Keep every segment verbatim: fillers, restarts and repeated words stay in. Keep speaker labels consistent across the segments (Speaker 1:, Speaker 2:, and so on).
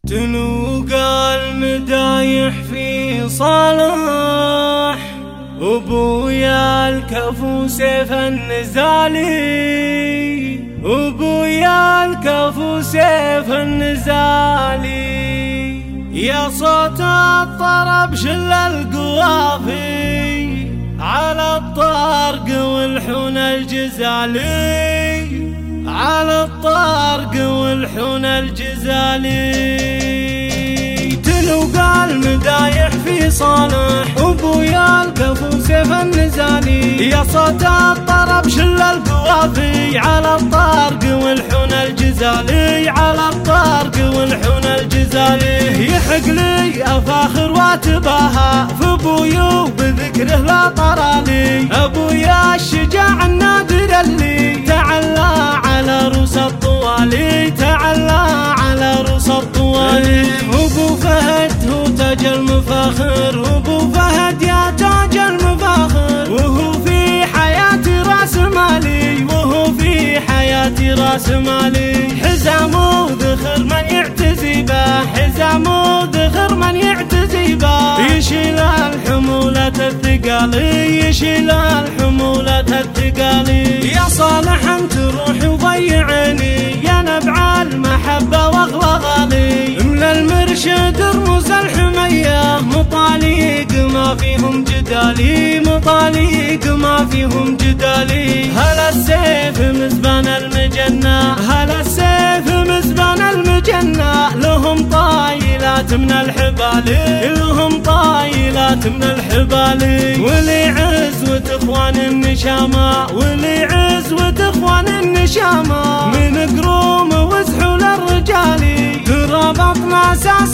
Speaker 1: تنوقع المدايح في صالح وبويا الكفو سيف النزالي، وبويا الكفو سيف النزالي. يا صوت الطرب شل القوافي على الطارق والحون الجزالي، على الطارق والحون الجزالي. تلوقع المدايح في صالح وبويا الكفو سيف النزالي. يا صوت الطرب شل القوافي على الطارق والحون الجزالي، على الطارق والحون الجزالي. يحق لي افاخر واتباهى في ابويا وبذكره لا طرالي. ابويا الشجاع النادر اللي تعلى على روس الطوالي، تعلى على روس الطوالي. وابو فهد هو تاج المفاخر، وابو فهد يا تاج المفاخر. وهو في حياتي راس مالي، وهو في حياتي راس مالي. حزامه ذخر من يعتزي به، حزامه ذخر من يعتزي به. يشيل الحمولة الثقالي، يشيل الحمولة الثقالي. يا صالح انت روحي وضيعني، يا نبع المحبة واغلى غالي. من المرشد رموز الحمية مطاليق ما فيهم جدالي، مطاليق ما فيهم جدالي. هلا السيف مزبان المجنة، هلا السيف مزبان المجنة. لهم طايلات من الحبالي، لهم طايلات من الحبالي. ولي عزوة اخوان النشامة، ولي عزوة اخوان النشامة. من قروم وزحول الرجالي ترابطنا اساس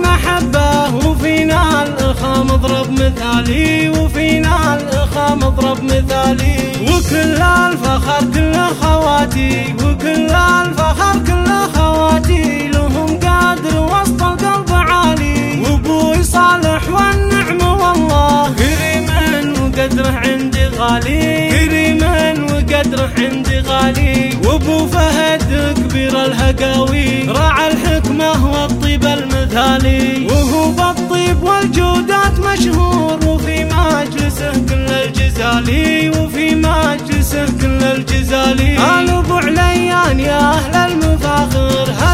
Speaker 1: للمحبة. وفينا الاخا مضرب مثالي، وفينا الاخا مضرب مثالي. وكل الفخر كل خواتي، وكل الفخر كل خواتي. لهم قادر وسط القلب عالي. وابوي صالح والنعمة والله كريما وقدره عندي غالي، كريما وقدره عندي غالي. وابو فهد كبير الهقاوي راعى الحكمة والطيب المثالي. وهو بالطيب والجودات مشهور، وفي مجلسه كل الجزالي، وفي مجلسه كل الجزالي. آل ابو عليان يا اهل المفاخر